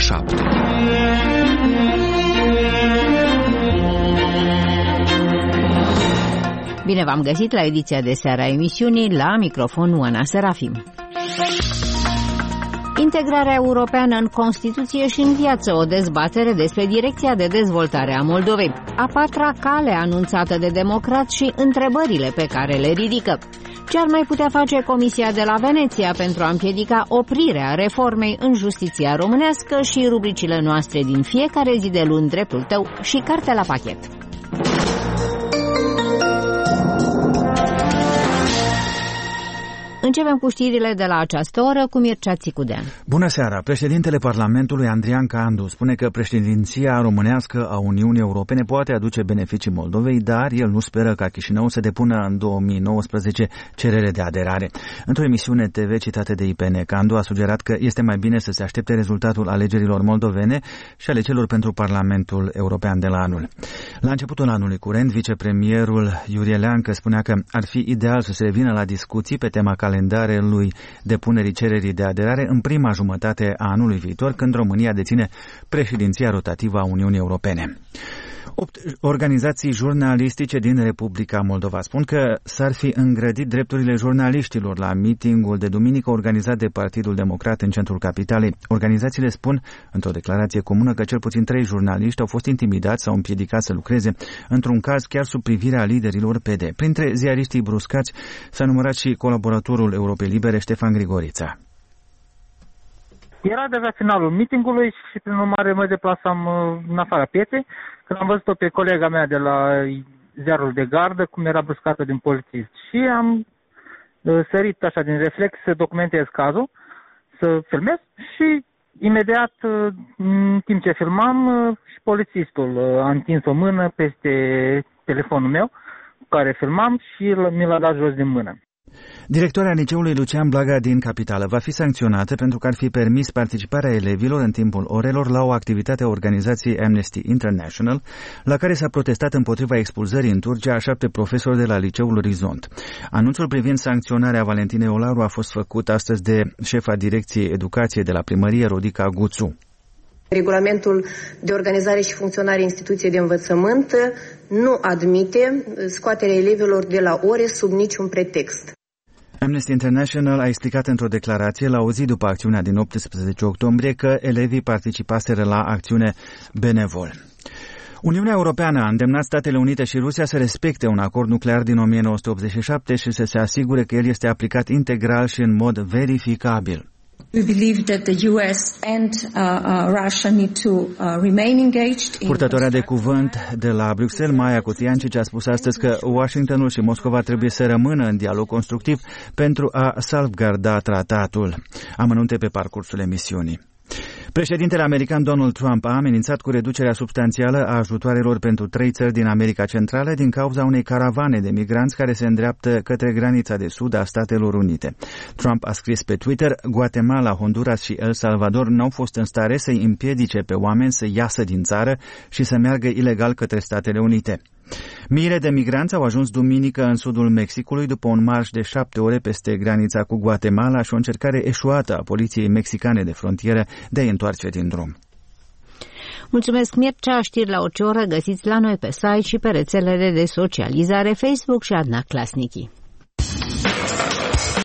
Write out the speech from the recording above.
7. Bine v-am găsit la ediția de seară a emisiunii, la microfon Oana Serafim. Integrarea europeană în Constituție și în viață, o dezbatere despre direcția de dezvoltare a Moldovei. A patra cale anunțată de democrați și întrebările pe care le ridică. Ce ar mai putea face Comisia de la Veneția pentru a împiedica oprirea reformei în justiția românească și rubricile noastre din fiecare zi de luni, dreptul tău și carte la pachet. Începem cu știrile de la această oră cu Mircea Țicudean. Bună seara! Președintele Parlamentului, Andrian Candu, spune că președinția românească a Uniunii Europene poate aduce beneficii Moldovei, dar el nu speră ca Chișinău să depună în 2019 cerere de aderare. Într-o emisiune TV citată de IPN, Candu a sugerat că este mai bine să se aștepte rezultatul alegerilor moldovene și ale celor pentru Parlamentul European de la anul. La începutul anului curent, vicepremierul Iurie Leancă spunea că ar fi ideal să se revină la discuții pe tema calendarului depunerii cererii de aderare în prima jumătate a anului viitor, când România deține președinția rotativă a Uniunii Europene. 8 organizații jurnalistice din Republica Moldova spun că s-ar fi îngrădit drepturile jurnaliștilor la mitingul de duminică organizat de Partidul Democrat în centrul capitalei. Organizațiile spun într-o declarație comună că cel puțin 3 jurnaliști au fost intimidați sau împiedicați să lucreze, într-un caz chiar sub privirea liderilor PD. Printre ziariștii bruscați s-a numărat și colaboratorul Europei Libere, Ștefan Grigorița. Era deja finalul meetingului și prin urmare mă deplasam în afara pieței, când am văzut-o pe colega mea de la ziarul de gardă, cum era bruscată din polițist. Și am sărit așa din reflex să documentez cazul, să filmez și imediat, în timp ce filmam, și polițistul a întins o mână peste telefonul meu cu care filmam și mi l-a dat jos din mână. Directoarea liceului Lucian Blaga din capitală va fi sancționată pentru că ar fi permis participarea elevilor în timpul orelor la o activitate a organizației Amnesty International, la care s-a protestat împotriva expulzării în Turcia a 7 profesori de la liceul Orizont. Anunțul privind sancționarea Valentinei Olaru a fost făcut astăzi de șefa Direcției Educație de la Primărie, Rodica Guțu. Regulamentul de organizare și funcționare instituției de învățământ nu admite scoaterea elevilor de la ore sub niciun pretext. Amnesty International a explicat într-o declarație la o zi după acțiunea din 18 octombrie că elevii participaseră la acțiune benevol. Uniunea Europeană a îndemnat Statele Unite și Rusia să respecte un acord nuclear din 1987 și să se asigure că el este aplicat integral și în mod verificabil. We believe that the US and Russia need to remain engaged. Purtătoarea de cuvânt de la Bruxelles, Maia Cutiancici, a spus astăzi că Washingtonul și Moscova trebuie să rămână în dialog constructiv pentru a salvgarda tratatul. Amănunte pe parcursul emisiunii. Președintele american Donald Trump a amenințat cu reducerea substanțială a ajutoarelor pentru 3 țări din America Centrală din cauza unei caravane de migranți care se îndreaptă către granița de sud a Statelor Unite. Trump a scris pe Twitter: Guatemala, Honduras și El Salvador n-au fost în stare să-i împiedice pe oameni să iasă din țară și să meargă ilegal către Statele Unite. Miile de migranți au ajuns duminică în sudul Mexicului după un marș de 7 ore peste granița cu Guatemala și o încercare eșuată a poliției mexicane de frontieră de a-i întoarce din drum. Mulțumesc, Mircea. Știri la orice oră găsiți la noi pe site și pe rețelele de socializare Facebook și Adna Clasnichi.